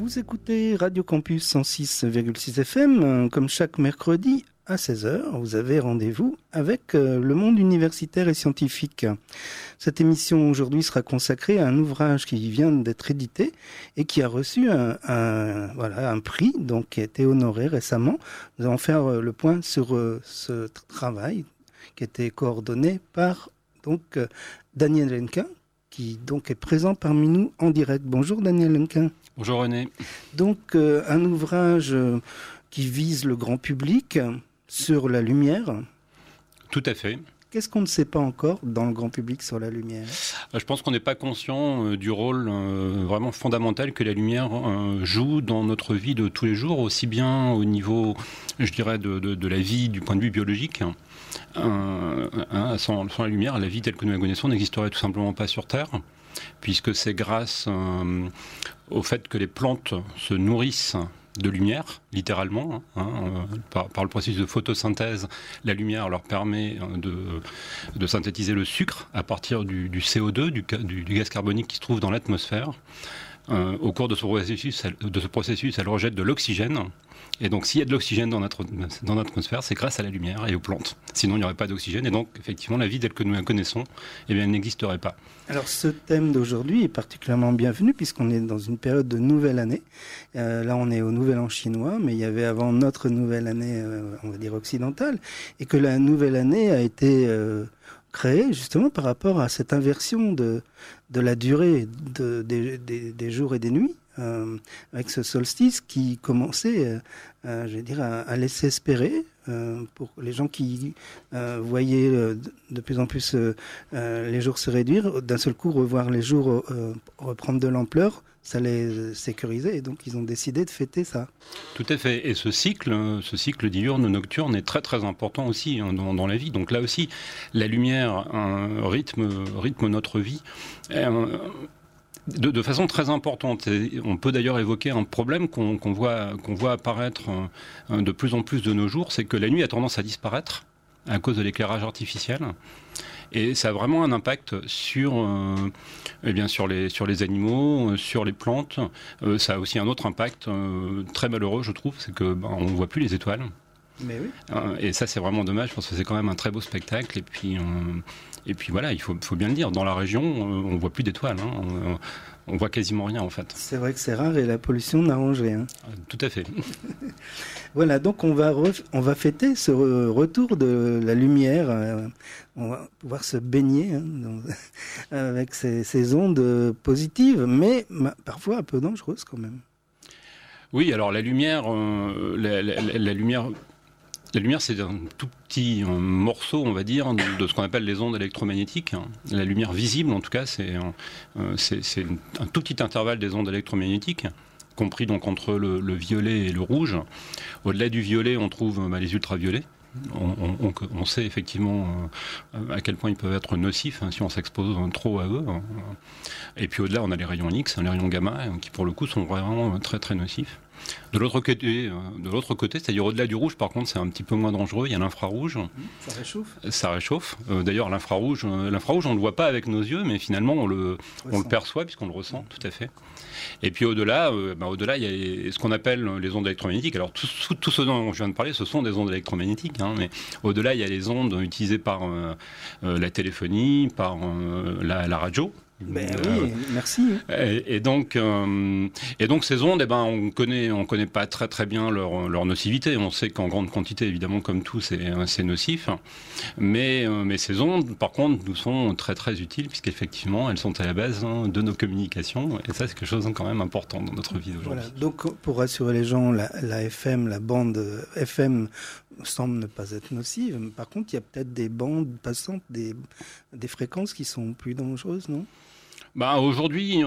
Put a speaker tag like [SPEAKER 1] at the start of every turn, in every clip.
[SPEAKER 1] Vous écoutez Radio Campus 106,6 FM, comme chaque mercredi à 16h, vous avez rendez-vous avec le monde universitaire et scientifique. Cette émission aujourd'hui sera consacrée à un ouvrage qui vient d'être édité et qui a reçu un prix, donc qui a été honoré récemment. Nous allons faire le point sur ce travail qui a été coordonné par Daniel Hennequin, qui donc est présent parmi nous en direct. Bonjour Daniel Hennequin.
[SPEAKER 2] Bonjour René.
[SPEAKER 1] Donc un ouvrage qui vise le grand public sur la lumière.
[SPEAKER 2] Tout à fait.
[SPEAKER 1] Qu'est-ce qu'on ne sait pas encore dans le grand public sur la lumière ?
[SPEAKER 2] Je pense qu'on n'est pas conscient du rôle vraiment fondamental que la lumière joue dans notre vie de tous les jours, aussi bien au niveau, je dirais, de la vie du point de vue biologique. Sans la lumière, la vie telle que nous la connaissons n'existerait tout simplement pas sur Terre, puisque c'est grâce au fait que les plantes se nourrissent de lumière, littéralement, par le processus de photosynthèse. La lumière leur permet de synthétiser le sucre à partir du CO2, du gaz carbonique qui se trouve dans l'atmosphère. Au cours de ce processus, elle rejette de l'oxygène. Et donc, s'il y a de l'oxygène dans notre atmosphère, c'est grâce à la lumière et aux plantes. Sinon, il n'y aurait pas d'oxygène. Et donc, effectivement, la vie telle que nous la connaissons, elle n'existerait pas.
[SPEAKER 1] Alors, ce thème d'aujourd'hui est particulièrement bienvenu puisqu'on est dans une période de nouvelle année. Là, on est au Nouvel An chinois, mais il y avait avant notre nouvelle année, on va dire occidentale, et que la nouvelle année a été créée justement par rapport à cette inversion de la durée des jours et des nuits. Avec ce solstice qui commençait, à laisser espérer pour les gens qui voyaient de plus en plus les jours se réduire, d'un seul coup revoir les jours reprendre de l'ampleur, ça les sécurisait et donc ils ont décidé de fêter ça.
[SPEAKER 2] Tout à fait. Et ce cycle diurne-nocturne est très très important aussi dans la vie. Donc là aussi, la lumière rythme notre vie. De façon très importante. Et on peut d'ailleurs évoquer un problème qu'on voit apparaître de plus en plus de nos jours, c'est que la nuit a tendance à disparaître à cause de l'éclairage artificiel. Et ça a vraiment un impact sur les animaux, sur les plantes. Ça a aussi un autre impact très malheureux, je trouve, c'est que on ne voit plus les étoiles.
[SPEAKER 1] Mais oui.
[SPEAKER 2] Et ça, c'est vraiment dommage, parce que c'est quand même un très beau spectacle. Et puis voilà, il faut bien le dire, dans la région, on ne voit plus d'étoiles. On voit quasiment rien, en fait.
[SPEAKER 1] C'est vrai que c'est rare et la pollution n'arrange rien.
[SPEAKER 2] Tout à fait.
[SPEAKER 1] Voilà, donc on va fêter ce retour de la lumière. On va pouvoir se baigner avec ces ondes positives, mais parfois un peu dangereuses quand même.
[SPEAKER 2] Oui, alors la lumière, la lumière, c'est un tout petit morceau, on va dire, de ce qu'on appelle les ondes électromagnétiques. La lumière visible, en tout cas, c'est un tout petit intervalle des ondes électromagnétiques, compris donc entre le violet et le rouge. Au-delà du violet, on trouve les ultraviolets. On sait effectivement à quel point ils peuvent être nocifs si on s'expose trop à eux. Et puis au-delà, on a les rayons X, les rayons gamma, qui pour le coup sont vraiment très très nocifs. De l'autre côté, c'est-à-dire au-delà du rouge, par contre, c'est un petit peu moins dangereux. Il y a l'infrarouge.
[SPEAKER 1] Ça réchauffe.
[SPEAKER 2] Ça réchauffe. D'ailleurs, l'infrarouge, on ne le voit pas avec nos yeux, mais finalement, on le perçoit puisqu'on le ressent, tout à fait. Et puis au-delà, il y a ce qu'on appelle les ondes électromagnétiques. Alors tout ce dont je viens de parler, ce sont des ondes électromagnétiques. Mais au-delà, il y a les ondes utilisées par la téléphonie, par la radio.
[SPEAKER 1] Oui, merci.
[SPEAKER 2] Et donc ces ondes, on connaît pas très très bien leur nocivité. On sait qu'en grande quantité, évidemment, comme tout, c'est nocif. Mais ces ondes, par contre, nous sont très très utiles puisqu'effectivement, elles sont à la base de nos communications. Et ça, c'est quelque chose de quand même important dans notre vie d'aujourd'hui.
[SPEAKER 1] Voilà. Donc, pour rassurer les gens, la FM, la bande FM semble ne pas être nocive. Par contre, il y a peut-être des bandes passantes, des fréquences qui sont plus dangereuses, non ?
[SPEAKER 2] Aujourd'hui,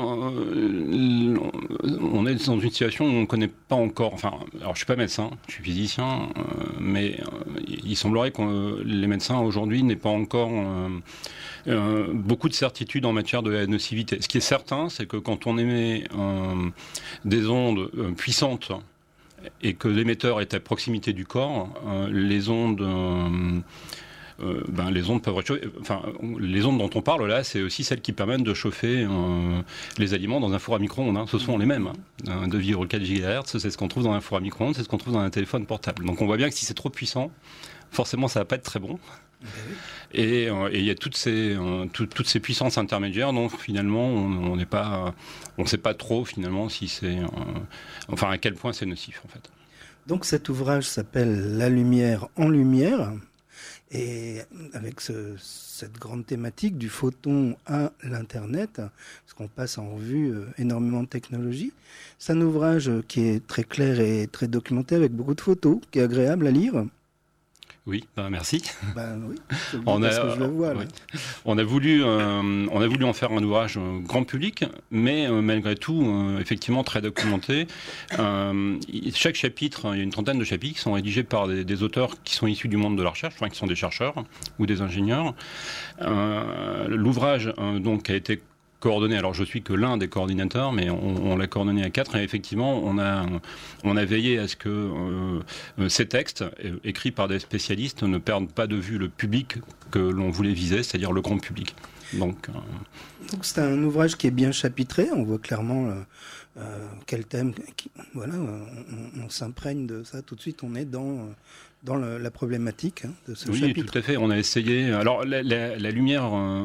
[SPEAKER 2] on est dans une situation où on ne connaît pas encore. Alors je suis pas médecin, je suis physicien, mais il semblerait que les médecins aujourd'hui n'aient pas encore beaucoup de certitude en matière de la nocivité. Ce qui est certain, c'est que quand on émet des ondes puissantes et que l'émetteur est à proximité du corps, les ondes les ondes peuvent réchauffer. Enfin, les ondes dont on parle là, c'est aussi celles qui permettent de chauffer les aliments dans un four à micro-ondes. Hein. Ce sont les mêmes. 2,4 GHz, c'est ce qu'on trouve dans un four à micro-ondes, c'est ce qu'on trouve dans un téléphone portable. Donc on voit bien que si c'est trop puissant, forcément ça va pas être très bon. Et il y a toutes ces puissances intermédiaires, donc finalement on ne sait pas trop finalement si c'est, enfin à quel point c'est nocif en fait.
[SPEAKER 1] Donc cet ouvrage s'appelle La lumière en lumière, et avec cette grande thématique du photon à l'Internet, parce qu'on passe en revue énormément de technologies. C'est un ouvrage qui est très clair et très documenté, avec beaucoup de photos, qui est agréable à lire.
[SPEAKER 2] Oui, merci.
[SPEAKER 1] Oui, parce que je le vois, là.
[SPEAKER 2] Oui. On a voulu en faire un ouvrage grand public, mais malgré tout, effectivement très documenté. Chaque chapitre, il y a une trentaine de chapitres qui sont rédigés par des auteurs qui sont issus du monde de la recherche, enfin qui sont des chercheurs ou des ingénieurs. L'ouvrage donc a été coordonné, alors je suis que l'un des coordinateurs, mais on l'a coordonné à 4, et effectivement on a veillé à ce que ces textes, écrits par des spécialistes, ne perdent pas de vue le public que l'on voulait viser, c'est-à-dire le grand public. Donc
[SPEAKER 1] c'est un ouvrage qui est bien chapitré, on voit clairement quel thème, voilà, on s'imprègne de ça tout de suite, on est dans la problématique de ce chapitre.
[SPEAKER 2] Oui, tout à fait. On a essayé. Alors, la lumière,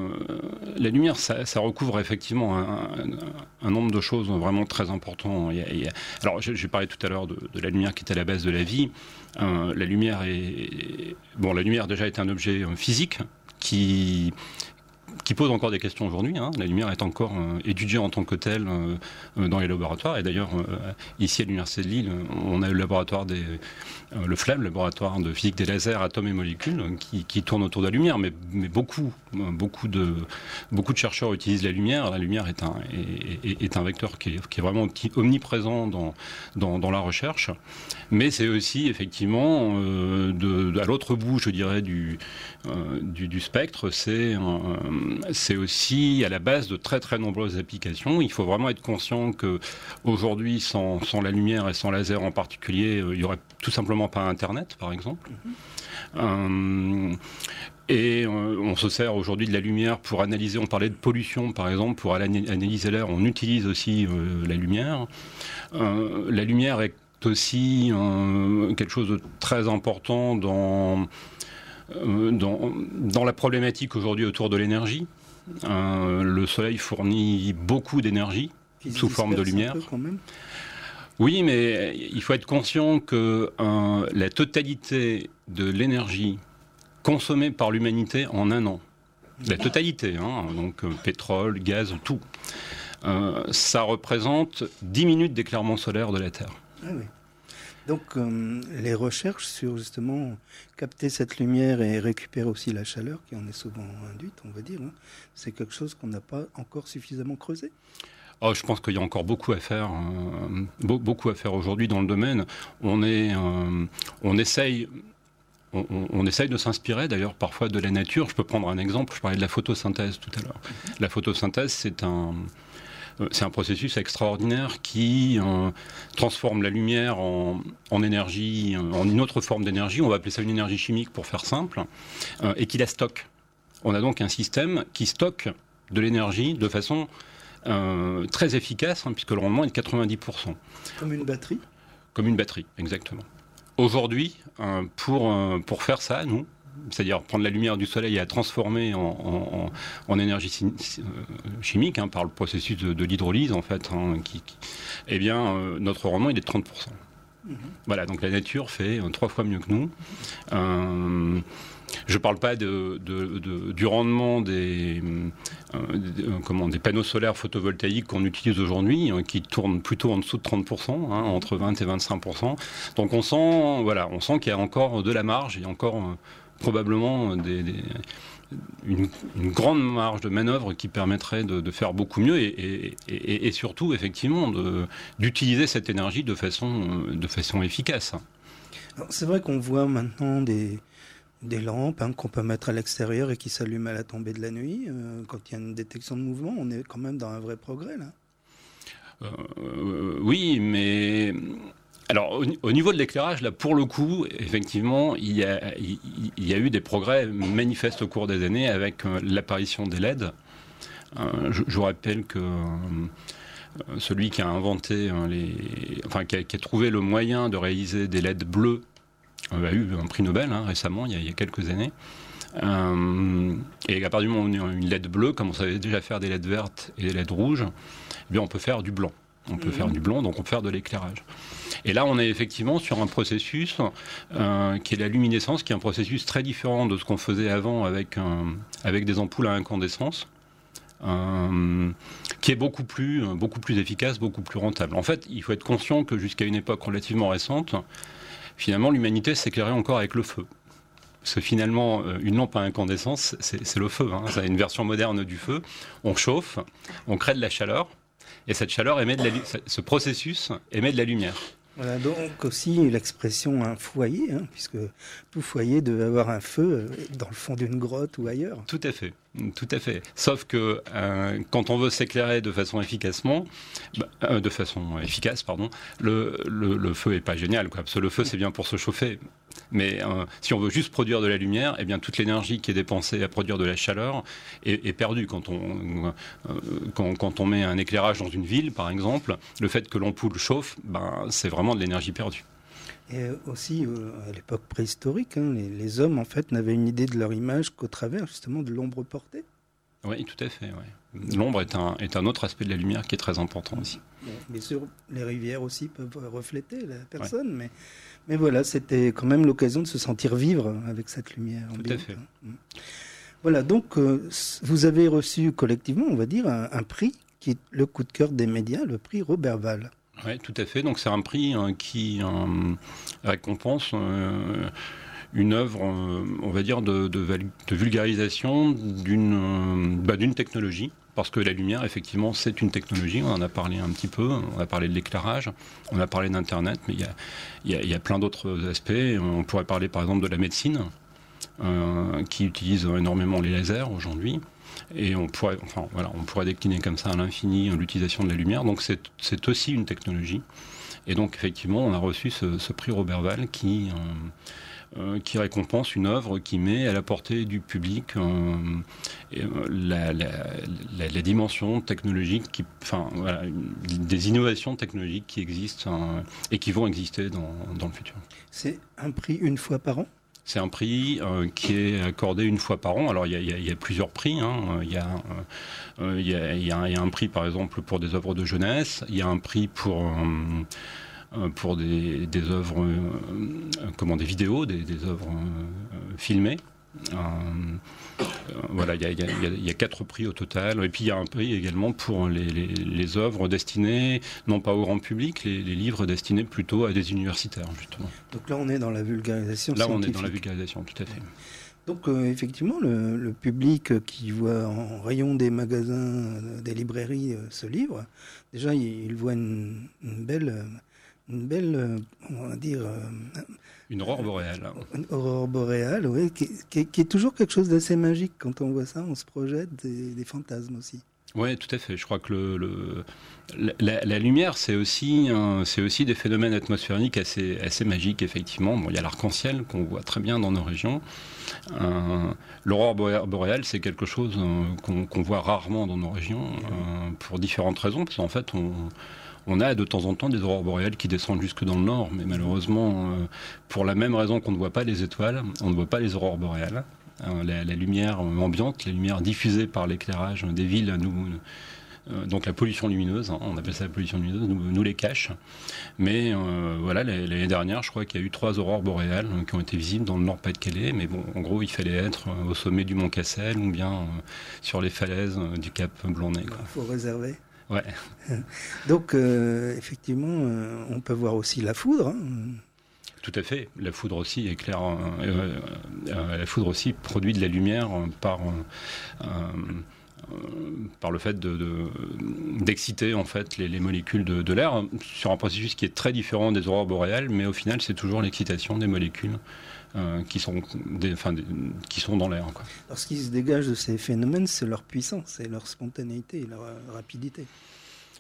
[SPEAKER 2] ça recouvre effectivement un nombre de choses vraiment très importants. Alors, j'ai parlé tout à l'heure de la lumière qui est à la base de la vie. La lumière déjà est un objet physique qui pose encore des questions aujourd'hui. Hein. La lumière est encore étudiée en tant que telle dans les laboratoires. Et d'ailleurs, ici à l'Université de Lille, on a le laboratoire le FLAM, le laboratoire de physique des lasers, atomes et molécules, qui tourne autour de la lumière. Mais beaucoup de chercheurs utilisent la lumière. La lumière est un vecteur qui est vraiment omniprésent dans la recherche. Mais c'est aussi, effectivement, à l'autre bout, je dirais, du spectre, c'est aussi à la base de très très nombreuses applications. Il faut vraiment être conscient qu'aujourd'hui, sans la lumière et sans laser en particulier, il n'y aurait tout simplement pas Internet, par exemple. Et on se sert aujourd'hui de la lumière pour analyser, on parlait de pollution par exemple, pour analyser l'air, on utilise aussi la lumière. La lumière est aussi quelque chose de très important dans la problématique aujourd'hui autour de l'énergie. Le soleil fournit beaucoup d'énergie sous forme de lumière.
[SPEAKER 1] Quand même.
[SPEAKER 2] Oui, mais il faut être conscient que la totalité de l'énergie consommée par l'humanité en un an, la totalité, donc pétrole, gaz, tout, ça représente 10 minutes d'éclairement solaire de la Terre.
[SPEAKER 1] Ah oui. Donc les recherches sur justement capter cette lumière et récupérer aussi la chaleur qui en est souvent induite, on va dire, c'est quelque chose qu'on n'a pas encore suffisamment creusé.
[SPEAKER 2] Oh, je pense qu'il y a encore beaucoup à faire aujourd'hui dans le domaine. On essaye de s'inspirer d'ailleurs parfois de la nature. Je peux prendre un exemple, je parlais de la photosynthèse tout à l'heure. La photosynthèse, c'est un processus extraordinaire qui transforme la lumière en énergie, en une autre forme d'énergie. On va appeler ça une énergie chimique pour faire simple, et qui la stocke. On a donc un système qui stocke de l'énergie de façon très efficace, puisque le rendement est de 90%.
[SPEAKER 1] Comme une batterie ?
[SPEAKER 2] Comme une batterie, exactement. Aujourd'hui, pour faire ça, nous, c'est-à-dire prendre la lumière du soleil et la transformer en énergie chimique par le processus de l'hydrolyse, en fait, eh bien, notre rendement il est de 30%. Voilà, donc la nature fait 3 fois mieux que nous. Je ne parle pas du rendement des panneaux solaires photovoltaïques qu'on utilise aujourd'hui, qui tournent plutôt en dessous de 30%, entre 20 et 25%. Donc on sent qu'il y a encore de la marge, il y a encore probablement une grande marge de manœuvre qui permettrait de faire beaucoup mieux et surtout, effectivement, d'utiliser cette énergie de façon efficace.
[SPEAKER 1] Alors, c'est vrai qu'on voit maintenant des lampes qu'on peut mettre à l'extérieur et qui s'allument à la tombée de la nuit. Quand il y a une détection de mouvement, on est quand même dans un vrai progrès, là.
[SPEAKER 2] Oui, mais Alors, au niveau de l'éclairage, là, pour le coup, effectivement, il y a eu des progrès manifestes au cours des années avec l'apparition des LED. Je vous rappelle que celui qui a inventé qui a trouvé le moyen de réaliser des LED bleus a eu un prix Nobel récemment, il y a quelques années. Et à partir du moment où on a une LED bleue, comme on savait déjà faire des LED vertes et des LED rouges, eh bien on peut faire du blanc. On peut faire du blanc, donc on peut faire de l'éclairage. Et là, on est effectivement sur un processus qui est la luminescence, qui est un processus très différent de ce qu'on faisait avant avec des ampoules à incandescence, qui est beaucoup plus efficace, beaucoup plus rentable. En fait, il faut être conscient que jusqu'à une époque relativement récente, finalement, l'humanité s'éclairait encore avec le feu. Parce que finalement, une lampe à incandescence, c'est le feu. C'est une version moderne du feu. On chauffe, on crée de la chaleur, et cette chaleur ce processus émet de la lumière.
[SPEAKER 1] Voilà, donc aussi l'expression un foyer, puisque tout foyer devait avoir un feu dans le fond d'une grotte ou ailleurs.
[SPEAKER 2] Tout à fait. Sauf que quand on veut s'éclairer de façon efficace, le feu est pas génial, quoi. Parce que le feu, c'est bien pour se chauffer. Mais si on veut juste produire de la lumière, eh bien toute l'énergie qui est dépensée à produire de la chaleur est perdue. Quand on met un éclairage dans une ville, par exemple, le fait que l'ampoule chauffe, c'est vraiment de l'énergie perdue.
[SPEAKER 1] Et aussi, à l'époque préhistorique, les hommes, en fait, n'avaient une idée de leur image qu'au travers, justement, de l'ombre portée.
[SPEAKER 2] Oui, tout à fait. Ouais. L'ombre est un autre aspect de la lumière qui est très important aussi.
[SPEAKER 1] Bon, bien sûr, les rivières aussi peuvent refléter la personne, mais voilà, c'était quand même l'occasion de se sentir vivre avec cette lumière.
[SPEAKER 2] Tout à fait.
[SPEAKER 1] Voilà, donc, vous avez reçu collectivement, on va dire, un prix qui est le coup de cœur des médias, le prix Roberval.
[SPEAKER 2] Oui, tout à fait. Donc c'est un prix qui récompense une œuvre, on va dire, de vulgarisation d'une technologie. Parce que la lumière, effectivement, c'est une technologie. On en a parlé un petit peu. On a parlé de l'éclairage, on a parlé d'Internet, mais il y a plein d'autres aspects. On pourrait parler, par exemple, de la médecine, qui utilise énormément les lasers aujourd'hui. Et on pourrait décliner comme ça à l'infini l'utilisation de la lumière. Donc c'est aussi une technologie. Et donc effectivement, on a reçu ce prix Roberval qui récompense une œuvre qui met à la portée du public la dimension technologique, des innovations technologiques qui existent et qui vont exister dans le futur.
[SPEAKER 1] C'est un prix une fois par an ?
[SPEAKER 2] C'est un prix qui est accordé une fois par an. Alors il y a plusieurs prix. Il y a un prix par exemple pour des œuvres de jeunesse. Il y a un prix pour des œuvres, des vidéos, des œuvres filmées. Voilà, il y a 4 prix au total. Et puis il y a un prix également pour les œuvres destinées, non pas au grand public, les livres destinés plutôt à des universitaires, justement.
[SPEAKER 1] Donc là, on est dans la vulgarisation
[SPEAKER 2] scientifique.
[SPEAKER 1] Là, on est
[SPEAKER 2] dans la vulgarisation, tout à fait.
[SPEAKER 1] Donc effectivement, le public qui voit en rayon des magasins, des librairies ce livre, déjà, il voit une belle, on va dire...
[SPEAKER 2] Une aurore boréale.
[SPEAKER 1] Une aurore boréale, oui, qui est toujours quelque chose d'assez magique. Quand on voit ça, on se projette des fantasmes aussi.
[SPEAKER 2] Oui, tout à fait. Je crois que la lumière, c'est aussi des phénomènes atmosphériques assez magiques, effectivement. Bon, il y a l'arc-en-ciel qu'on voit très bien dans nos régions. L'aurore boréale, c'est quelque chose qu'on voit rarement dans nos régions, pour différentes raisons. Parce qu'en fait, on a de temps en temps des aurores boréales qui descendent jusque dans le nord, mais malheureusement, pour la même raison qu'on ne voit pas les étoiles, on ne voit pas les aurores boréales. La lumière ambiante, la lumière diffusée par l'éclairage des villes, donc la pollution lumineuse, on appelle ça la pollution lumineuse, nous les cache. Mais l'année dernière, je crois qu'il y a eu 3 aurores boréales qui ont été visibles dans le Nord-Pas-de-Calais. Mais bon, en gros, il fallait être au sommet du Mont Cassel ou bien sur les falaises du Cap Blanc-Nez.
[SPEAKER 1] Il faut réserver.
[SPEAKER 2] Ouais.
[SPEAKER 1] Donc, effectivement, on peut voir aussi la foudre.
[SPEAKER 2] Tout à fait. La foudre aussi éclaire. La foudre aussi produit de la lumière par le fait d'exciter en fait les molécules de l'air sur un processus qui est très différent des aurores boréales, mais au final, c'est toujours l'excitation des molécules qui sont dans l'air, quoi.
[SPEAKER 1] Alors, ce qui se dégage de ces phénomènes, c'est leur puissance, c'est leur spontanéité, leur rapidité.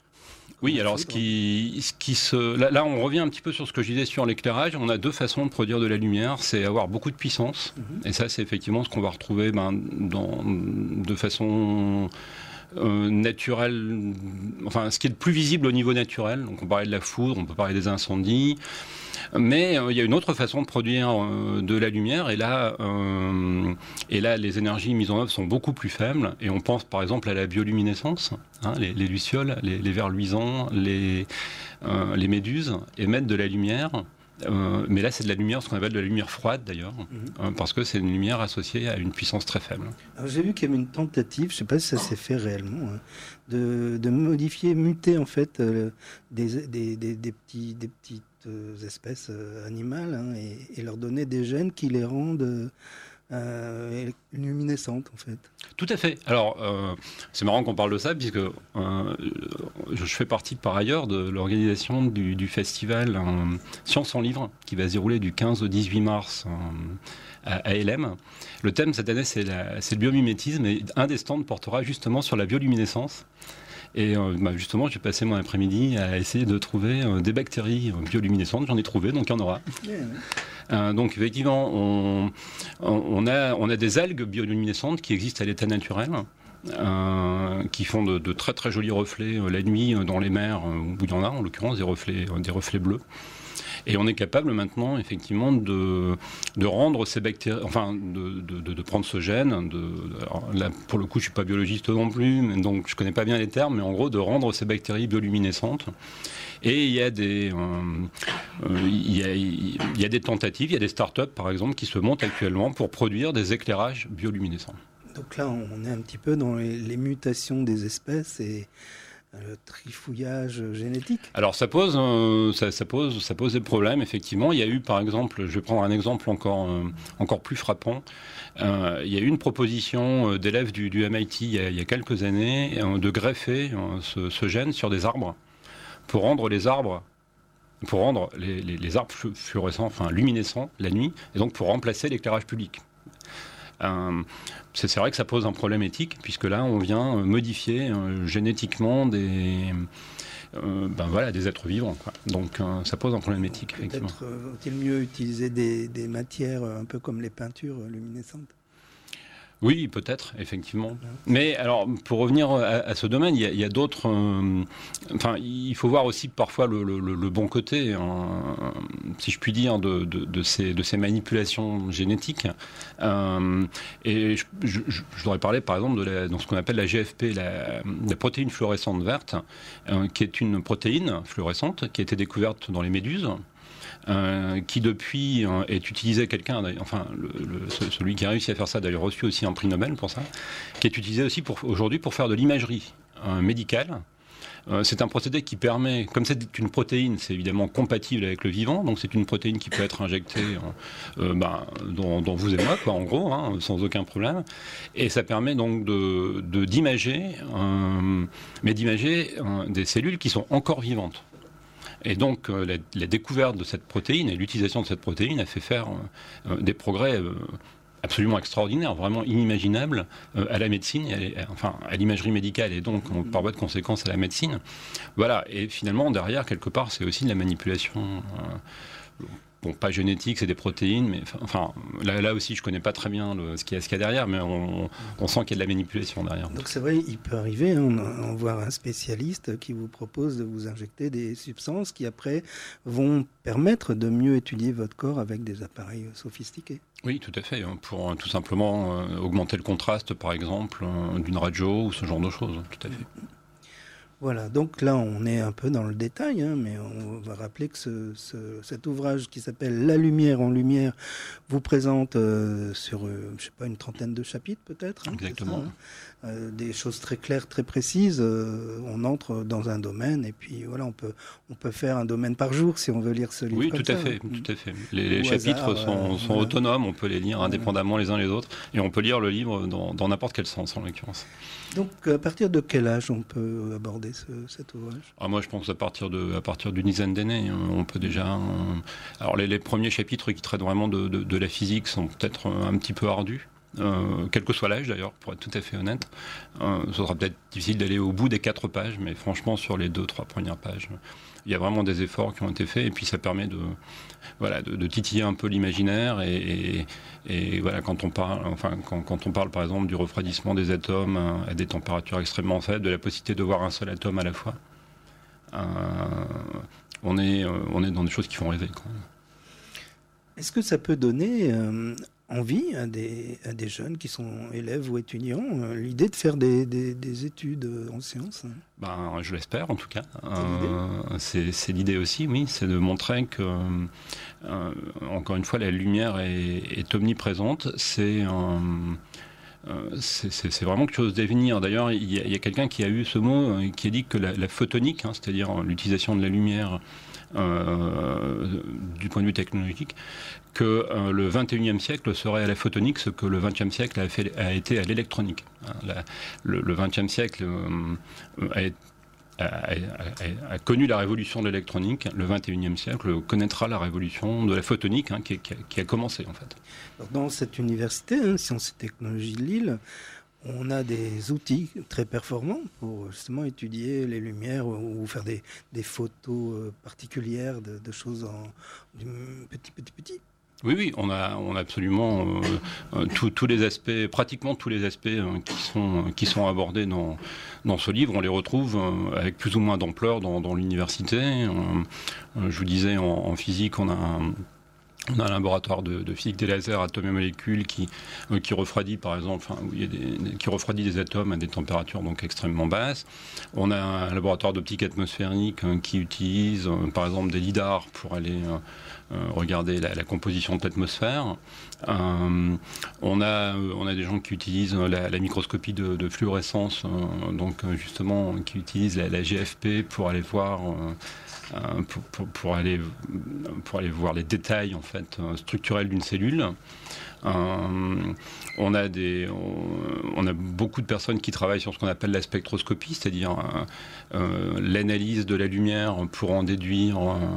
[SPEAKER 2] Oui, alors là, on revient un petit peu sur ce que je disais sur l'éclairage. On a deux façons de produire de la lumière. C'est avoir beaucoup de puissance. Et ça, c'est effectivement ce qu'on va retrouver de façon naturelle. Enfin, ce qui est le plus visible au niveau naturel. Donc, on parlait de la foudre, on peut parler des incendies. Mais il y a une autre façon de produire de la lumière. Et là, les énergies mises en œuvre sont beaucoup plus faibles. Et on pense par exemple à la bioluminescence. Les lucioles, les vers luisants, les méduses émettent de la lumière. Mais là, c'est de la lumière, ce qu'on appelle de la lumière froide d'ailleurs, parce que c'est une lumière associée à une puissance très faible.
[SPEAKER 1] Alors, j'ai vu qu'il y avait une tentative, je ne sais pas si ça s'est fait réellement, de modifier, muter en fait des petites espèces animales et leur donner des gènes qui les rendent luminescentes en fait.
[SPEAKER 2] Tout à fait. Alors, c'est marrant qu'on parle de ça, puisque je fais partie par ailleurs de l'organisation du festival Science en Livre, qui va se dérouler du 15 au 18 mars à LM. Le thème cette année, c'est le biomimétisme, et un des stands portera justement sur la bioluminescence. Et justement, j'ai passé mon après-midi à essayer de trouver des bactéries bioluminescentes. J'en ai trouvé, donc il y en aura. Donc effectivement, on a des algues bioluminescentes qui existent à l'état naturel, qui font de très très jolis reflets la nuit dans les mers où il y en a, en l'occurrence des reflets bleus. Et on est capable maintenant, effectivement, de rendre ces bactéries, enfin, de prendre ce gène. Alors là, pour le coup, je suis pas biologiste non plus, donc je connais pas bien les termes, mais en gros, de rendre ces bactéries bioluminescentes. Et il y a des tentatives, il y a des startups, par exemple, qui se montent actuellement pour produire des éclairages bioluminescents.
[SPEAKER 1] Donc là, on est un petit peu dans les mutations des espèces et le trifouillage génétique.
[SPEAKER 2] Alors ça pose des problèmes, effectivement. Il y a eu, par exemple, je vais prendre un exemple encore plus frappant. Il y a eu une proposition d'élèves du MIT il y a quelques années de greffer ce gène sur des arbres pour rendre les arbres fluorescents, enfin luminescents la nuit, et donc pour remplacer l'éclairage public. C'est vrai que ça pose un problème éthique, puisque là, on vient modifier génétiquement des êtres vivants, quoi. Donc, ça pose un problème éthique, effectivement.
[SPEAKER 1] Peut-être vaut-il mieux utiliser des matières un peu comme les peintures luminescentes ?
[SPEAKER 2] Oui, peut-être, effectivement. Mais alors, pour revenir à ce domaine, il y a d'autres... il faut voir aussi parfois le bon côté, si je puis dire, de ces manipulations génétiques. Et je voudrais parler, par exemple, de ce qu'on appelle la GFP, la protéine fluorescente verte, qui est une protéine fluorescente qui a été découverte dans les méduses. Qui depuis est utilisé celui qui a réussi à faire ça, d'ailleurs reçu aussi un prix Nobel pour ça, qui est utilisé aussi aujourd'hui pour faire de l'imagerie médicale. C'est un procédé qui permet, comme c'est une protéine, c'est évidemment compatible avec le vivant, donc c'est une protéine qui peut être injectée dans vous et moi, quoi, en gros, sans aucun problème, et ça permet donc d'imager des cellules qui sont encore vivantes. Et donc, la découverte de cette protéine et l'utilisation de cette protéine a fait faire des progrès absolument extraordinaires, vraiment inimaginables à la médecine, à l'imagerie médicale, et donc, par voie de conséquence, à la médecine. Voilà, et finalement, derrière, quelque part, c'est aussi de la manipulation... Bon, pas génétique, c'est des protéines, mais là aussi, je connais pas très bien ce qu'il y a derrière, mais on sent qu'il y a de la manipulation derrière.
[SPEAKER 1] Donc c'est vrai, il peut arriver, on voit un spécialiste qui vous propose de vous injecter des substances qui après vont permettre de mieux étudier votre corps avec des appareils sophistiqués.
[SPEAKER 2] Oui, tout à fait, pour tout simplement augmenter le contraste, par exemple, d'une radio ou ce genre de choses, tout à fait.
[SPEAKER 1] Voilà, donc là on est un peu dans le détail, mais on va rappeler que cet ouvrage qui s'appelle La lumière en lumière vous présente sur, je sais pas, une trentaine de chapitres peut-être.
[SPEAKER 2] Exactement.
[SPEAKER 1] Des choses très claires, très précises. On entre dans un domaine et puis voilà, on peut faire un domaine par jour si on veut lire ce livre.
[SPEAKER 2] Oui, tout à fait. Les chapitres sont autonomes, on peut les lire indépendamment les uns les autres, et on peut lire le livre dans n'importe quel sens en l'occurrence.
[SPEAKER 1] Donc à partir de quel âge on peut aborder cet ouvrage ?
[SPEAKER 2] Moi je pense à partir d'une dizaine d'années, on peut déjà... Alors les premiers chapitres qui traitent vraiment de la physique sont peut-être un petit peu ardus, quel que soit l'âge d'ailleurs, pour être tout à fait honnête. Ce sera peut-être difficile d'aller au bout des 4 pages, mais franchement, sur les 2-3 premières pages, il y a vraiment des efforts qui ont été faits, et puis ça permet de titiller un peu l'imaginaire, et voilà, quand on parle par exemple du refroidissement des atomes à des températures extrêmement faibles, de la possibilité de voir un seul atome à la fois, on est dans des choses qui font rêver, quand même.
[SPEAKER 1] Est-ce que ça peut donner envie à des jeunes qui sont élèves ou étudiants l'idée de faire des études en sciences?
[SPEAKER 2] Je l'espère en tout cas. C'est l'idée aussi, oui, c'est de montrer que, encore une fois, la lumière est omniprésente. C'est vraiment quelque chose d'avenir. D'ailleurs, il y a quelqu'un qui a eu ce mot, qui a dit que la photonique, c'est-à-dire l'utilisation de la lumière du point de vue technologique, que le 21e siècle serait à la photonique ce que le 20e siècle a été à l'électronique. Le 20e siècle a connu la révolution de l'électronique. Le 21e siècle connaîtra la révolution de la photonique, qui a commencé en fait.
[SPEAKER 1] Dans cette université, Sciences et Technologies de Lille, on a des outils très performants pour justement étudier les lumières ou faire des photos particulières de choses en petit.
[SPEAKER 2] Oui, on a absolument tous les aspects, pratiquement tous les aspects qui sont abordés dans ce livre. On les retrouve avec plus ou moins d'ampleur dans l'université. Je vous disais, en physique, on a un laboratoire de physique des lasers, atomes et molécules qui refroidit, par exemple, qui refroidit des atomes à des températures donc extrêmement basses. On a un laboratoire d'optique atmosphérique qui utilise, par exemple, des lidars pour aller regarder la composition de l'atmosphère. On a des gens qui utilisent la microscopie de fluorescence, donc justement qui utilisent la GFP pour aller voir pour aller voir les détails en fait structurels d'une cellule. On a beaucoup de personnes qui travaillent sur ce qu'on appelle la spectroscopie, c'est-à-dire l'analyse de la lumière pour en déduire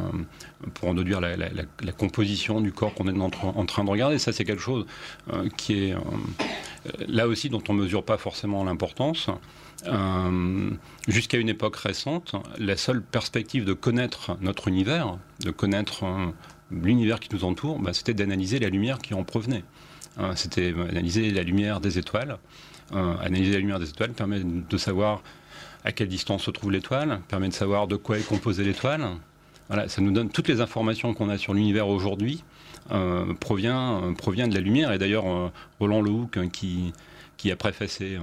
[SPEAKER 2] la composition du corps qu'on est en train de regarder. Ça, c'est quelque chose qui est là aussi dont on ne mesure pas forcément l'importance. Jusqu'à une époque récente, la seule perspective de connaître notre univers, de connaître l'univers qui nous entoure, c'était d'analyser la lumière qui en provenait. C'était analyser la lumière des étoiles. Analyser la lumière des étoiles permet de savoir à quelle distance se trouve l'étoile, permet de savoir de quoi est composée l'étoile. Voilà, ça nous donne toutes les informations qu'on a sur l'univers aujourd'hui, provient de la lumière. Et d'ailleurs, Roland Le Houcq, qui a préfacé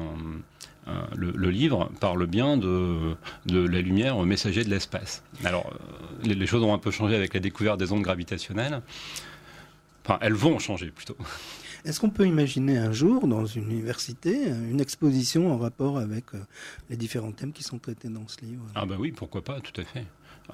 [SPEAKER 2] le livre, parle bien de la lumière messager de l'espace. Alors, les choses ont un peu changé avec la découverte des ondes gravitationnelles. Enfin, elles vont changer plutôt.
[SPEAKER 1] Est-ce qu'on peut imaginer un jour, dans une université, une exposition en rapport avec les différents thèmes qui sont traités dans ce livre?
[SPEAKER 2] Ah oui, pourquoi pas, tout à fait.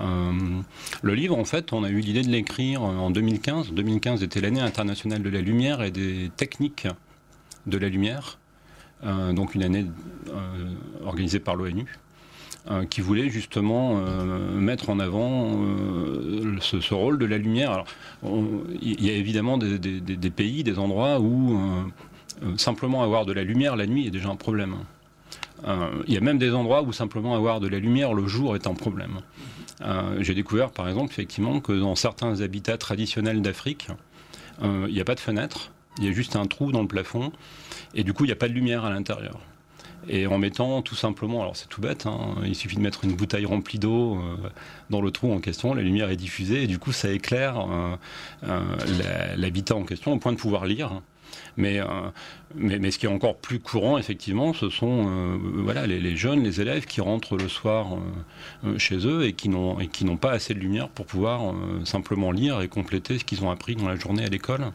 [SPEAKER 2] Le livre, en fait, on a eu l'idée de l'écrire en 2015. 2015 était l'année internationale de la lumière et des techniques de la lumière. Donc une année organisée par l'ONU, qui voulait justement mettre en avant ce rôle de la lumière. Alors, il y a évidemment des pays, des endroits où simplement avoir de la lumière la nuit est déjà un problème. Il y a même des endroits où simplement avoir de la lumière le jour est un problème. J'ai découvert par exemple effectivement que dans certains habitats traditionnels d'Afrique, il n'y a pas de fenêtre, il y a juste un trou dans le plafond, et du coup il n'y a pas de lumière à l'intérieur. Et en mettant tout simplement, alors c'est tout bête, il suffit de mettre une bouteille remplie d'eau dans le trou en question, la lumière est diffusée et du coup ça éclaire l'habitat en question au point de pouvoir lire. Mais ce qui est encore plus courant, effectivement, ce sont les jeunes, les élèves qui rentrent le soir chez eux et qui n'ont pas assez de lumière pour pouvoir simplement lire et compléter ce qu'ils ont appris dans la journée à l'école.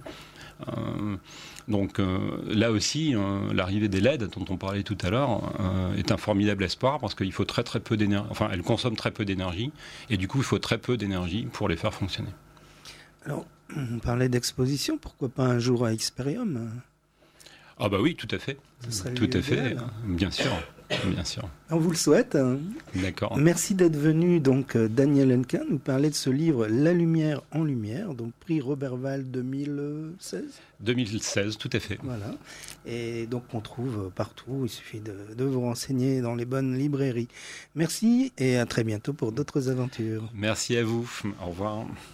[SPEAKER 2] Donc là aussi, l'arrivée des LED dont on parlait tout à l'heure est un formidable espoir parce qu'il faut très peu d'énergie. Enfin, elles consomment très peu d'énergie et du coup, il faut très peu d'énergie pour les faire fonctionner.
[SPEAKER 1] Alors, on parlait d'exposition, pourquoi pas un jour à Experium?
[SPEAKER 2] Ah bah oui, tout à fait. Tout à fait, bien sûr. Bien sûr.
[SPEAKER 1] On vous le souhaite.
[SPEAKER 2] D'accord.
[SPEAKER 1] Merci d'être venu, donc, Daniel Hennequin, nous parler de ce livre La lumière en lumière, donc prix Roberval 2016.
[SPEAKER 2] 2016, tout à fait.
[SPEAKER 1] Voilà. Et donc on trouve partout, il suffit de vous renseigner dans les bonnes librairies. Merci et à très bientôt pour d'autres aventures.
[SPEAKER 2] Merci à vous. Au revoir.